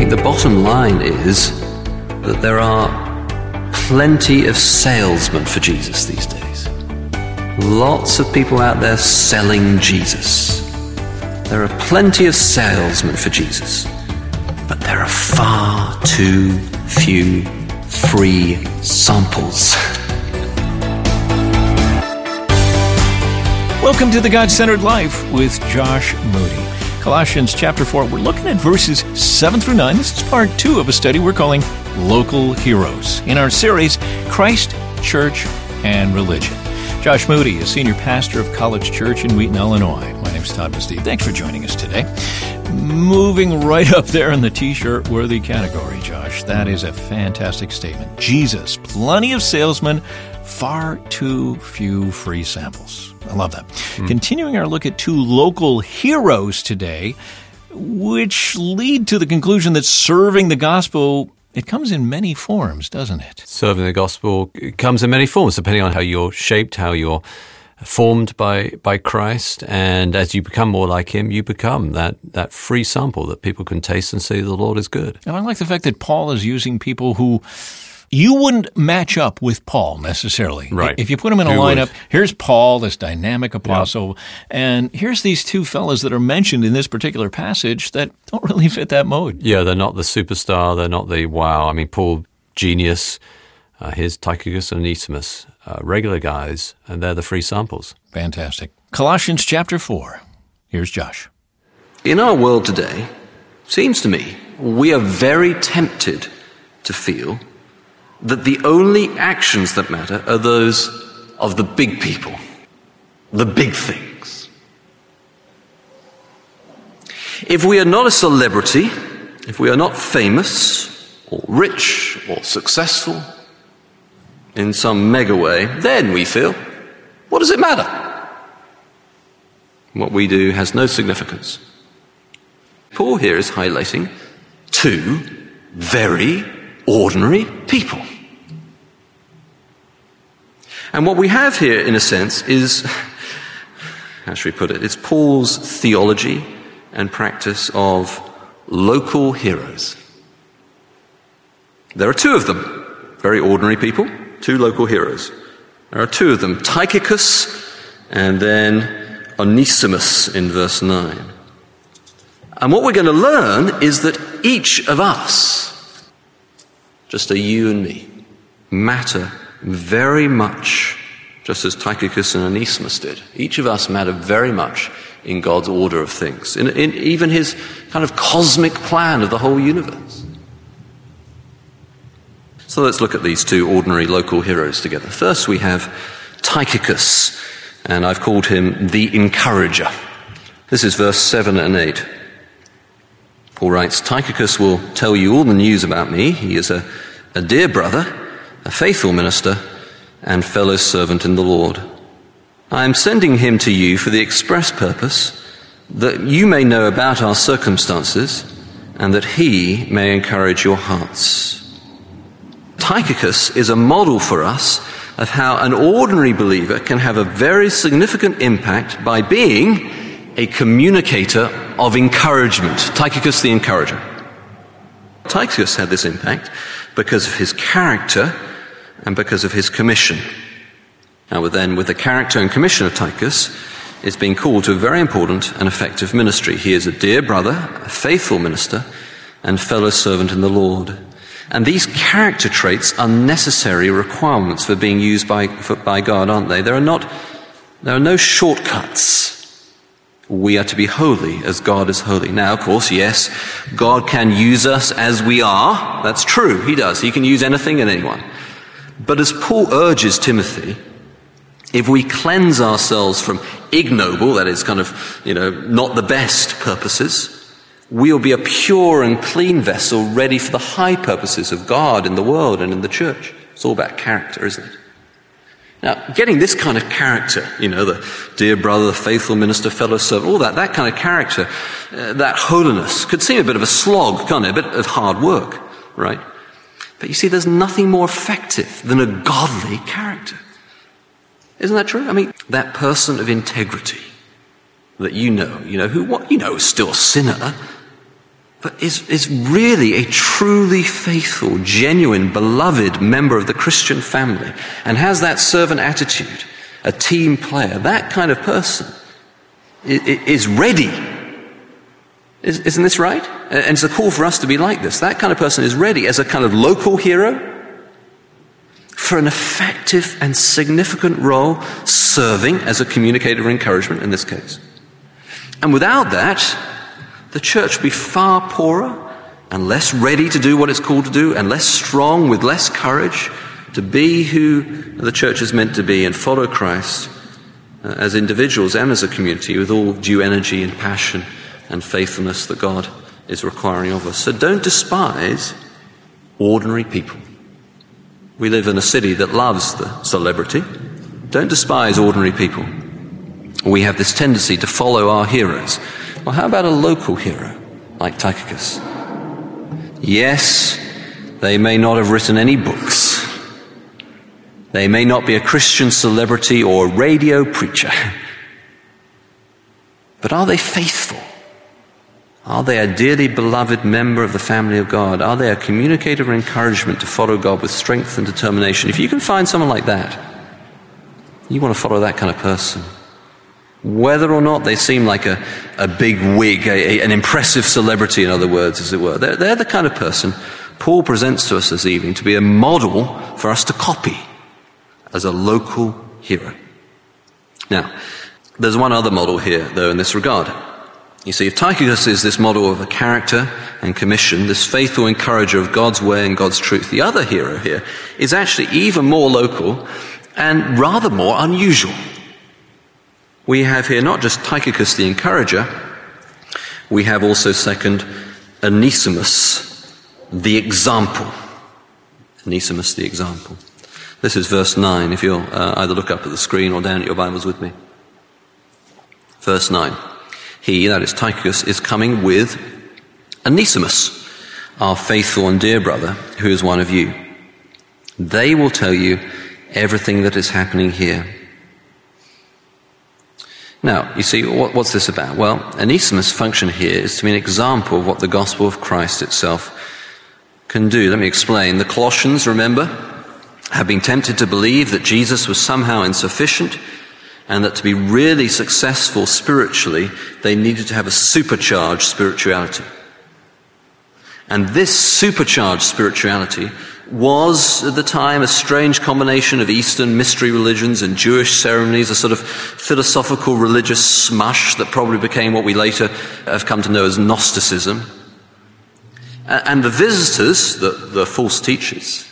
think the bottom line is that there are plenty of salesmen for Jesus these days. Lots of people out there selling Jesus. There are plenty of salesmen for Jesus, but there are far too few free samples. Welcome to the God-Centered Life with Josh Moody. Colossians chapter 4, we're looking at verses 7 through 9. This is part 2 of a study we're calling Local Heroes in our series, Christ, Church, and Religion. Josh Moody is senior pastor of College Church in Wheaton, Illinois. My name's Todd Masteve. Thanks for joining us today. Moving right up there in the T-shirt worthy category, Josh. That is a fantastic statement. Jesus, plenty of salesmen, far too few free samples. I love that. Continuing our look at 2 local heroes today, which lead to the conclusion that serving the gospel, it comes in many forms, doesn't it? Serving the gospel comes in many forms, depending on how you're shaped, how you're formed by Christ. And as you become more like him, you become that free sample that people can taste and say the Lord is good. And I like the fact that Paul is using people who you wouldn't match up with Paul necessarily. Right. If you put him in a lineup, here's Paul, this dynamic apostle, and here's these 2 fellas that are mentioned in this particular passage that don't really fit that mode. Yeah, they're not the superstar. They're not the wow. I mean, Paul, genius. Here's Tychicus and Onesimus, regular guys, and they're the free samples. Fantastic. Colossians chapter 4. Here's Josh. In our world today, seems to me, we are very tempted to feel that the only actions that matter are those of the big people, the big things. If we are not a celebrity, if we are not famous or rich or successful in some mega way, then we feel, what does it matter? What we do has no significance. Paul here is highlighting 2 very ordinary people. And what we have here, in a sense, is, how should we put it? It's Paul's theology and practice of local heroes. There are 2 of them, very ordinary people, 2 local heroes. There are 2 of them, Tychicus and then Onesimus in verse 9. And what we're going to learn is that each of us, just a you and me, matter very much, just as Tychicus and Onesimus did. Each of us matter very much in God's order of things, in even his kind of cosmic plan of the whole universe. So let's look at these 2 ordinary local heroes together. First we have Tychicus, and I've called him the encourager. This is verse 7 and 8. Paul writes, Tychicus will tell you all the news about me. He is a dear brother, a faithful minister, and fellow servant in the Lord. I am sending him to you for the express purpose that you may know about our circumstances and that he may encourage your hearts. Tychicus is a model for us of how an ordinary believer can have a very significant impact by being a communicator of encouragement. Tychicus the encourager. Tychicus had this impact because of his character and because of his commission. Now then, with the character and commission of Tychicus, it's been called to a very important and effective ministry. He is a dear brother, a faithful minister, and fellow servant in the Lord. And these character traits are necessary requirements for being used by God, aren't they? There are no shortcuts. We are to be holy as God is holy. Now, of course, yes, God can use us as we are. That's true. He does. He can use anything and anyone. But as Paul urges Timothy, if we cleanse ourselves from ignoble, that is kind of, not the best purposes, we'll be a pure and clean vessel ready for the high purposes of God in the world and in the church. It's all about character, isn't it? Now, getting this kind of character, the dear brother, the faithful minister, fellow servant, all that kind of character, that holiness could seem a bit of a slog, can't it? A bit of hard work, right? But you see, there's nothing more effective than a godly character. Isn't that true? I mean, that person of integrity that who is still a sinner, but is really a truly faithful, genuine, beloved member of the Christian family and has that servant attitude, a team player, that kind of person is ready. Isn't this right? And it's a call for us to be like this. That kind of person is ready as a kind of local hero for an effective and significant role, serving as a communicator of encouragement in this case. And without that, the church will be far poorer and less ready to do what it's called to do, and less strong, with less courage to be who the church is meant to be and follow Christ as individuals and as a community with all due energy and passion and faithfulness that God is requiring of us. So don't despise ordinary people. We live in a city that loves the celebrity. Don't despise ordinary people. We have this tendency to follow our heroes. Well, how about a local hero like Tychicus? Yes, they may not have written any books. They may not be a Christian celebrity or radio preacher. But are they faithful? Are they a dearly beloved member of the family of God? Are they a communicator of encouragement to follow God with strength and determination? If you can find someone like that, you want to follow that kind of person. Whether or not they seem like a big wig, an impressive celebrity, in other words, as it were. They're the kind of person Paul presents to us this evening to be a model for us to copy as a local hero. Now, there's one other model here, though, in this regard. You see, if Tychicus is this model of a character and commission, this faithful encourager of God's way and God's truth, the other hero here is actually even more local and rather more unusual. We have here not just Tychicus the encourager, we have also second Onesimus the example. Onesimus the example. This is verse 9, if you'll either look up at the screen or down at your Bibles with me. Verse 9. He, that is Tychicus, is coming with Onesimus, our faithful and dear brother, who is one of you. They will tell you everything that is happening here. Now, you see, what's this about? Well, Onesimus' function here is to be an example of what the gospel of Christ itself can do. Let me explain. The Colossians, remember, have been tempted to believe that Jesus was somehow insufficient and that to be really successful spiritually, they needed to have a supercharged spirituality. And this supercharged spirituality was, at the time, a strange combination of Eastern mystery religions and Jewish ceremonies, a sort of philosophical religious smush that probably became what we later have come to know as Gnosticism. And the visitors, the false teachers,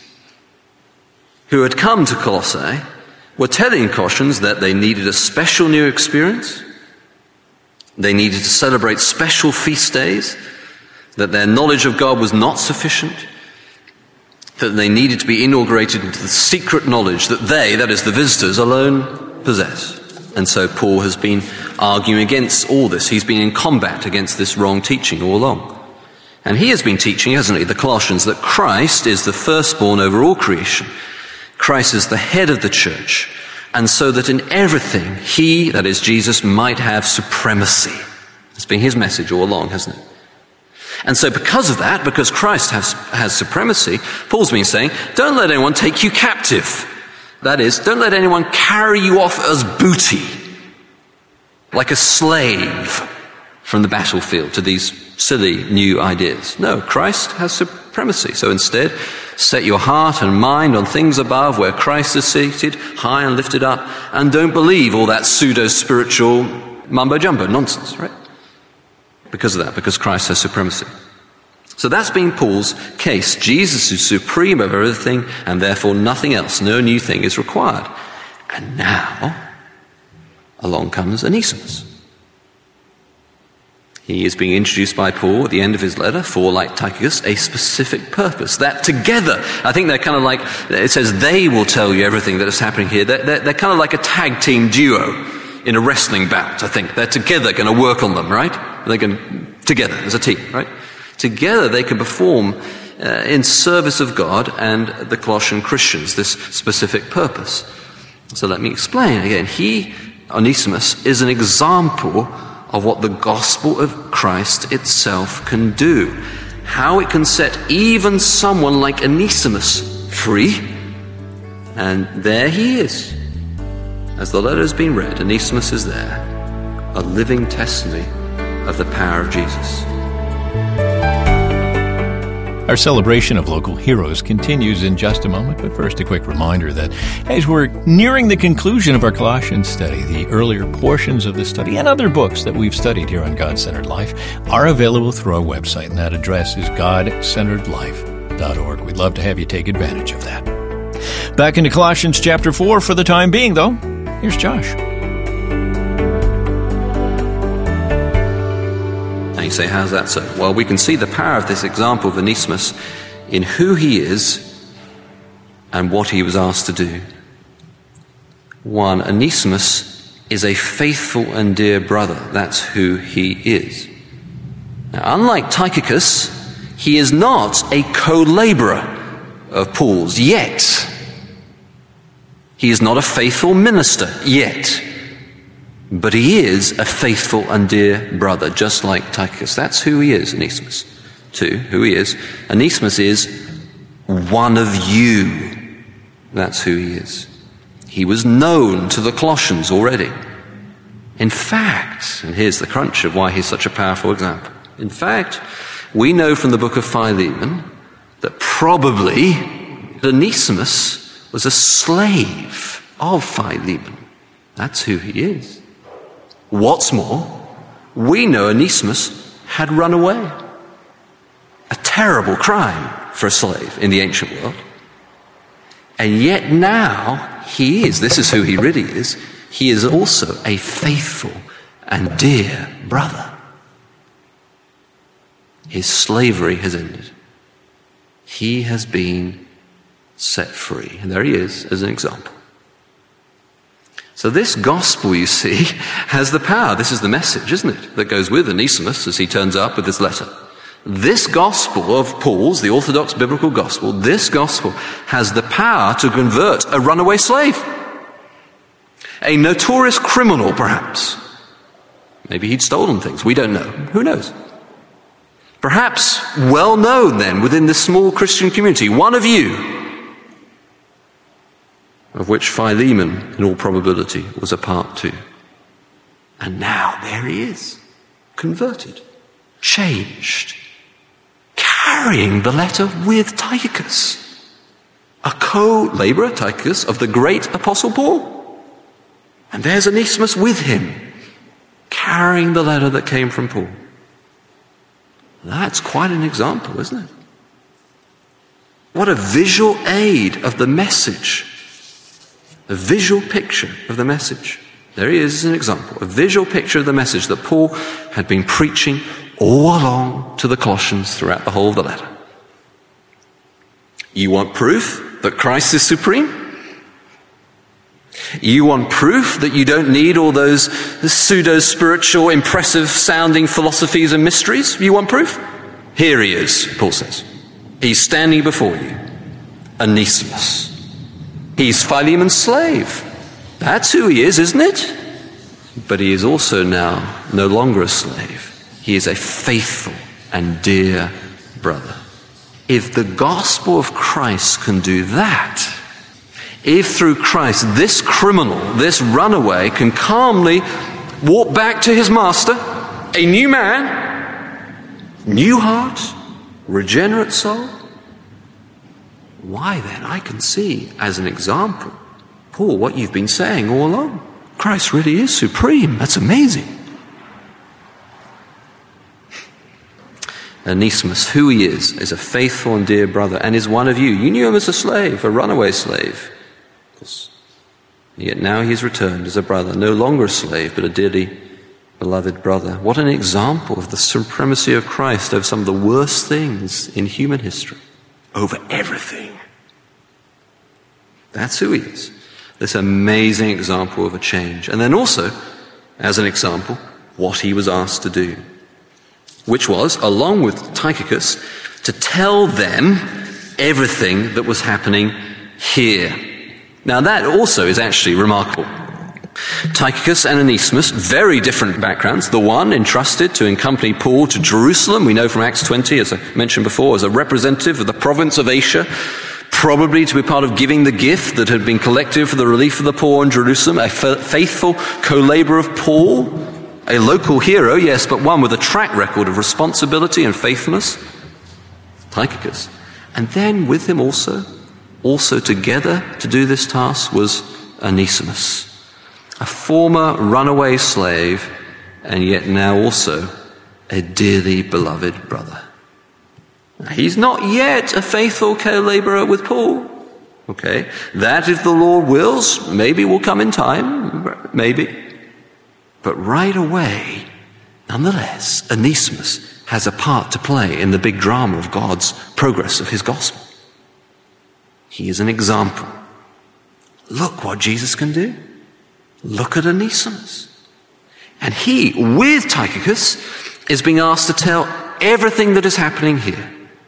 who had come to Colossae, were telling Colossians that they needed a special new experience, they needed to celebrate special feast days, that their knowledge of God was not sufficient, that they needed to be inaugurated into the secret knowledge that they, that is the visitors, alone possess. And so Paul has been arguing against all this. He's been in combat against this wrong teaching all along. And he has been teaching, hasn't he, the Colossians, that Christ is the firstborn over all creation. Christ is the head of the church, and so that in everything he, that is Jesus, might have supremacy. It's been his message all along, hasn't it? And so because of that, because Christ has supremacy, Paul's been saying, don't let anyone take you captive. That is, don't let anyone carry you off as booty, like a slave from the battlefield to these silly new ideas. No, Christ has supremacy. So instead, set your heart and mind on things above where Christ is seated, high and lifted up, and don't believe all that pseudo-spiritual mumbo-jumbo nonsense, right? Because of that, because Christ has supremacy. So that's been Paul's case. Jesus is supreme over everything, and therefore nothing else, no new thing is required. And now, along comes Onesimus. He is being introduced by Paul at the end of his letter for, like Tychicus, a specific purpose. That together, I think they're kind of like, it says they will tell you everything that is happening here. They're kind of like a tag team duo in a wrestling bout, I think. They're together going to work on them, right? They're going together as a team, right? Together they can perform in service of God and the Colossian Christians this specific purpose. So let me explain again. He, Onesimus, is an example of what the gospel of Christ itself can do. How it can set even someone like Onesimus free. And there he is. As the letter has been read, Onesimus is there, a living testimony of the power of Jesus. Our celebration of local heroes continues in just a moment, but first a quick reminder that as we're nearing the conclusion of our Colossians study, the earlier portions of the study and other books that we've studied here on God-Centered Life are available through our website, and that address is godcenteredlife.org. We'd love to have you take advantage of that. Back into Colossians chapter 4 for the time being, though. Here's Josh. You say, how's that so? Well, we can see the power of this example of Onesimus in who he is and what he was asked to do. One, Onesimus is a faithful and dear brother. That's who he is. Now, unlike Tychicus, he is not a co-laborer of Paul's yet. He is not a faithful minister yet. But he is a faithful and dear brother, just like Tychicus. That's who he is, Onesimus. 2, who he is. Onesimus is one of you. That's who he is. He was known to the Colossians already. In fact, and here's the crunch of why he's such a powerful example. In fact, we know from the book of Philemon that probably Onesimus was a slave of Philemon. That's who he is. What's more, we know Onesimus had run away. A terrible crime for a slave in the ancient world. And yet now this is who he really is, he is also a faithful and dear brother. His slavery has ended. He has been set free. And there he is as an example. So this gospel, you see, has the power. This is the message, isn't it, that goes with Onesimus as he turns up with this letter. This gospel of Paul's, the Orthodox biblical gospel, this gospel has the power to convert a runaway slave. A notorious criminal, perhaps. Maybe he'd stolen things. We don't know. Who knows? Perhaps well known then within this small Christian community, one of you, of which Philemon, in all probability, was a part too. And now there he is, converted, changed, carrying the letter with Tychicus, a co-laborer, Tychicus, of the great Apostle Paul. And there's Onesimus with him, carrying the letter that came from Paul. That's quite an example, isn't it? What a visual aid of the message. A visual picture of the message. There he is as an example. A visual picture of the message that Paul had been preaching all along to the Colossians throughout the whole of the letter. You want proof that Christ is supreme? You want proof that you don't need all those pseudo-spiritual, impressive-sounding philosophies and mysteries? You want proof? Here he is, Paul says. He's standing before you. Onesimus. He's Philemon's slave. That's who he is, isn't it? But he is also now no longer a slave. He is a faithful and dear brother. If the gospel of Christ can do that, if through Christ this criminal, this runaway can calmly walk back to his master, a new man, new heart, regenerate soul, why then, I can see as an example, Paul, what you've been saying all along. Christ really is supreme. That's amazing. Onesimus, who he is a faithful and dear brother and is one of you. You knew him as a slave, a runaway slave. Yet now he's returned as a brother, no longer a slave, but a dearly beloved brother. What an example of the supremacy of Christ over some of the worst things in human history. Over everything. That's who he is. This amazing example of a change. And then also, as an example, what he was asked to do. Which was, along with Tychicus, to tell them everything that was happening here. Now that also is actually remarkable. Tychicus and Onesimus, very different backgrounds. The one entrusted to accompany Paul to Jerusalem, we know from Acts 20, as I mentioned before, as a representative of the province of Asia, probably to be part of giving the gift that had been collected for the relief of the poor in Jerusalem, a faithful co-laborer of Paul, a local hero, yes, but one with a track record of responsibility and faithfulness, Tychicus. And then with him also together to do this task was Onesimus, a former runaway slave, and yet now also a dearly beloved brother. He's not yet a faithful co-laborer with Paul. Okay, that if the Lord wills, maybe will come in time, maybe. But right away, nonetheless, Onesimus has a part to play in the big drama of God's progress of his gospel. He is an example. Look what Jesus can do. Look at Onesimus. And he, with Tychicus, is being asked to tell everything that is happening here.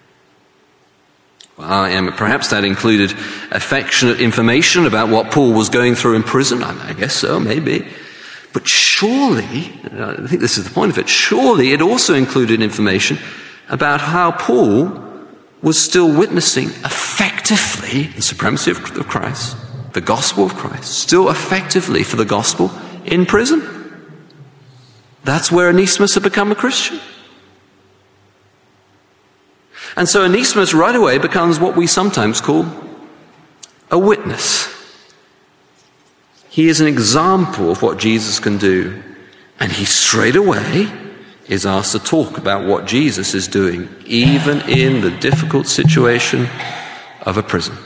Well, perhaps that included affectionate information about what Paul was going through in prison. I guess so, maybe. But surely, I think this is the point of it, surely it also included information about how Paul was still witnessing effectively the supremacy of Christ, the gospel of Christ, still effectively for the gospel in prison. That's where Onesimus had become a Christian. And so Onesimus right away becomes what we sometimes call a witness. He is an example of what Jesus can do. And he straight away is asked to talk about what Jesus is doing, even in the difficult situation of a prison.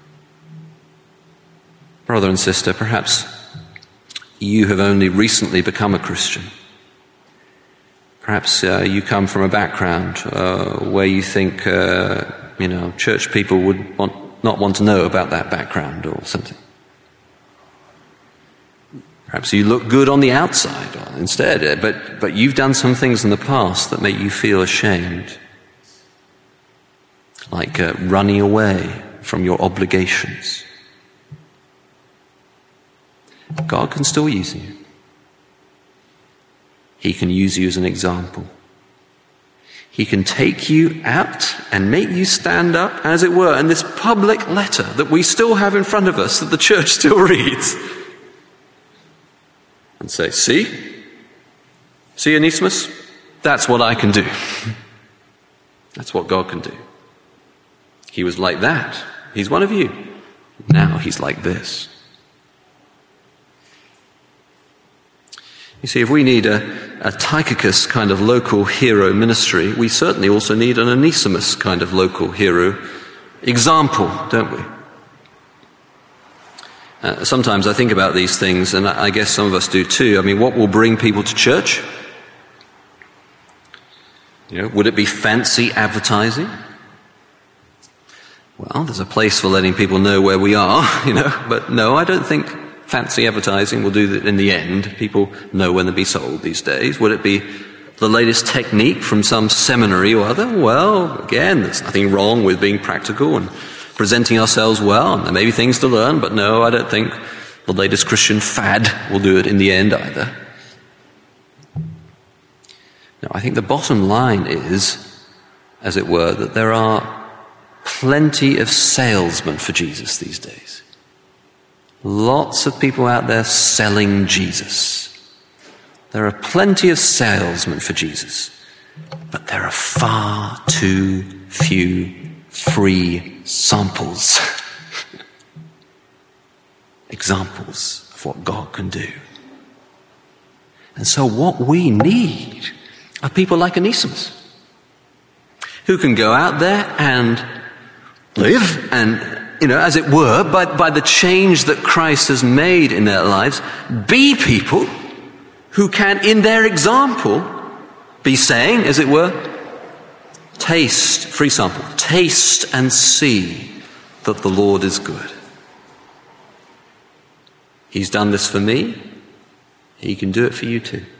Brother and sister, perhaps you have only recently become a Christian. Perhaps you come from a background where you think, church people would not want to know about that background or something. Perhaps you look good on the outside instead, but you've done some things in the past that make you feel ashamed. Like running away from your obligations. God can still use you. He can use you as an example. He can take you out and make you stand up, as it were, in this public letter that we still have in front of us, that the church still reads. And say, see, Onesimus? That's what I can do. That's what God can do. He was like that. He's one of you. Now he's like this. You see, if we need a Tychicus kind of local hero ministry, we certainly also need an Onesimus kind of local hero example, don't we? Sometimes I think about these things, and I guess some of us do too. I mean, what will bring people to church? Would it be fancy advertising? Well, there's a place for letting people know where we are, but no, I don't think fancy advertising will do that in the end. People know when they'll be sold these days. Would it be the latest technique from some seminary or other? Well, again, there's nothing wrong with being practical and presenting ourselves well, and there may be things to learn, but no, I don't think the latest Christian fad will do it in the end either. No, I think the bottom line is, as it were, that there are plenty of salesmen for Jesus these days. Lots of people out there selling Jesus. There are plenty of salesmen for Jesus, but there are far too few free samples, examples of what God can do. And so what we need are people like Onesimus, who can go out there and live and, as it were, by the change that Christ has made in their lives, be people who can, in their example, be saying, as it were, taste, free sample, taste and see that the Lord is good. He's done this for me. He can do it for you too.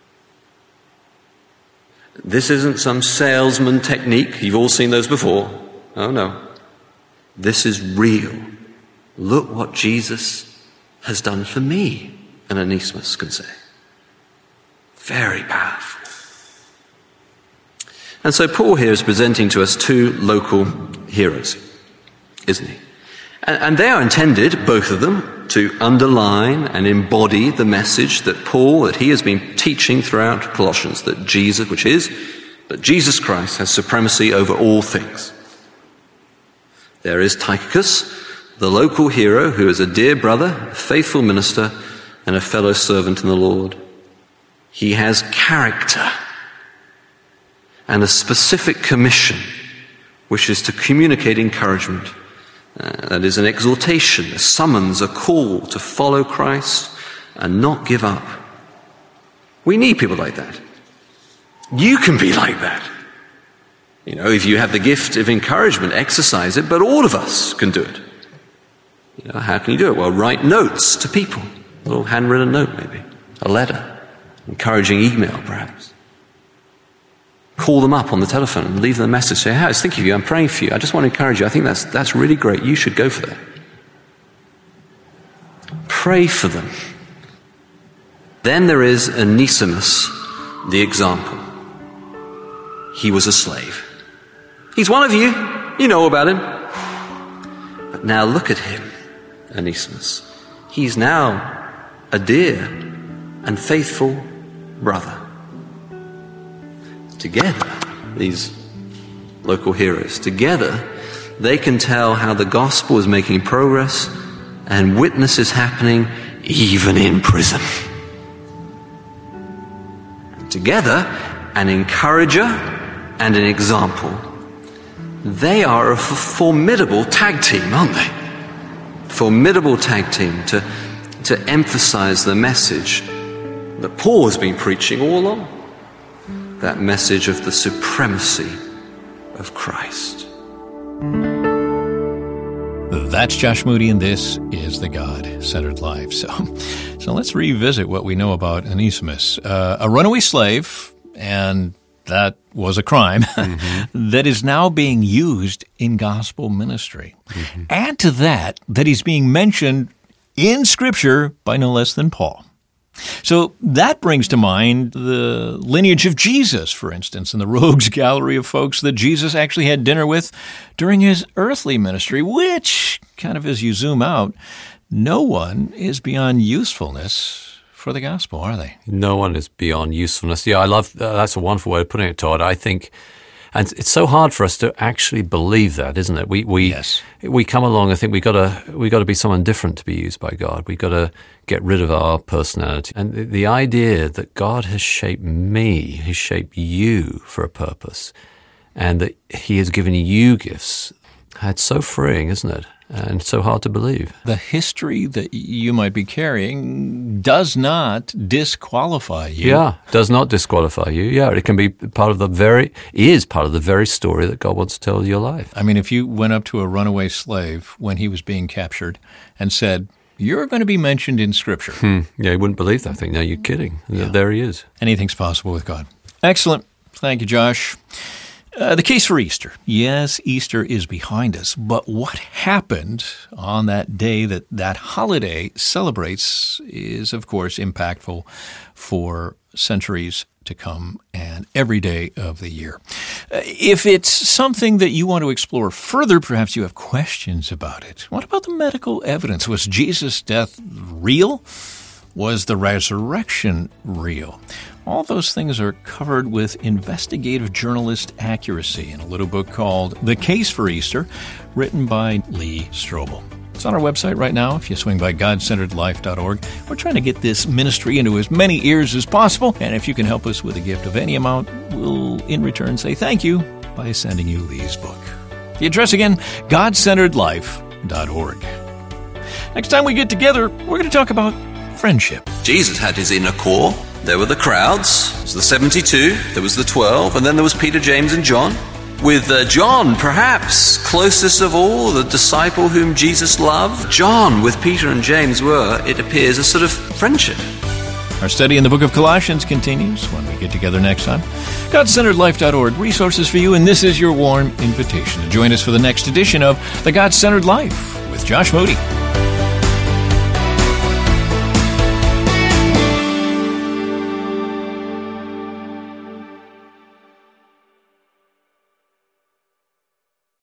This isn't some salesman technique. You've all seen those before. Oh no. This is real. Look what Jesus has done for me. and Onesimus can say. Very powerful. And so Paul here is presenting to us two local heroes, isn't he? And they are intended, both of them, to underline and embody the message that he has been teaching throughout Colossians, that Jesus Christ has supremacy over all things. There is Tychicus, the local hero who is a dear brother, a faithful minister, and a fellow servant in the Lord. He has character and a specific commission, which is to communicate encouragement. That is an exhortation, a summons, a call to follow Christ and not give up. We need people like that. You can be like that. You know, if you have the gift of encouragement, exercise it, but all of us can do it. You know, how can you do it? Well, write notes to people. A little handwritten note, maybe. A letter. Encouraging email, perhaps. Call them up on the telephone and leave them a message. Say, hey, I was thinking of you. I'm praying for you. I just want to encourage you. I think that's really great. You should go for that. Pray for them. Then there is Onesimus, the example. He was a slave. He's one of you. You know about him. But now look at him, Onesimus. He's now a dear and faithful brother. Together, these local heroes, together, they can tell how the gospel is making progress and witness is happening even in prison. Together, an encourager and an example. They are a formidable tag team, aren't they? Formidable tag team to emphasize the message that Paul has been preaching all along. That message of the supremacy of Christ. That's Josh Moody, and this is The God-Centered Life. So let's revisit what we know about Onesimus. A runaway slave, and that was a crime, that is now being used in gospel ministry. Add to that he's being mentioned in Scripture by no less than Paul. So that brings to mind the lineage of Jesus, for instance, and the rogues gallery of folks that Jesus actually had dinner with during his earthly ministry, which, kind of as you zoom out, no one is beyond usefulness for the gospel, are they? No one is beyond usefulness. Yeah, I love that's a wonderful way of putting it, Todd. I think, and it's so hard for us to actually believe that, isn't it? We come along and think we got to be someone different to be used by God. We got to get rid of our personality. And the idea that God has shaped me, has shaped you for a purpose, and that He has given you gifts, it's so freeing, isn't it? And so hard to believe. The history that you might be carrying does not disqualify you. Yeah, does not disqualify you. Yeah, it can be part of the very story that God wants to tell your life. I mean, if you went up to a runaway slave when he was being captured and said, "You're going to be mentioned in Scripture." Yeah, you wouldn't believe that thing. No, you're kidding. Yeah. There he is. Anything's possible with God. Excellent. Thank you, Josh. The case for Easter. Yes, Easter is behind us, but what happened on that day that holiday celebrates is, of course, impactful for centuries to come and every day of the year. If it's something that you want to explore further, perhaps you have questions about it. What about the medical evidence? Was Jesus' death real? Was the resurrection real? All those things are covered with investigative journalist accuracy in a little book called The Case for Easter, written by Lee Strobel. It's on our website right now if you swing by godcenteredlife.org. We're trying to get this ministry into as many ears as possible, and if you can help us with a gift of any amount, we'll in return say thank you by sending you Lee's book. The address again, godcenteredlife.org. Next time we get together, we're going to talk about friendship. Jesus had his inner core. There were the crowds. There was the 72. There was the 12. And then there was Peter, James, and John. With John, perhaps closest of all, the disciple whom Jesus loved. John, with Peter and James, were, it appears, a sort of friendship. Our study in the book of Colossians continues when we get together next time. GodCenteredLife.org, resources for you, and this is your warm invitation to join us for the next edition of The God-Centered Life with Josh Moody.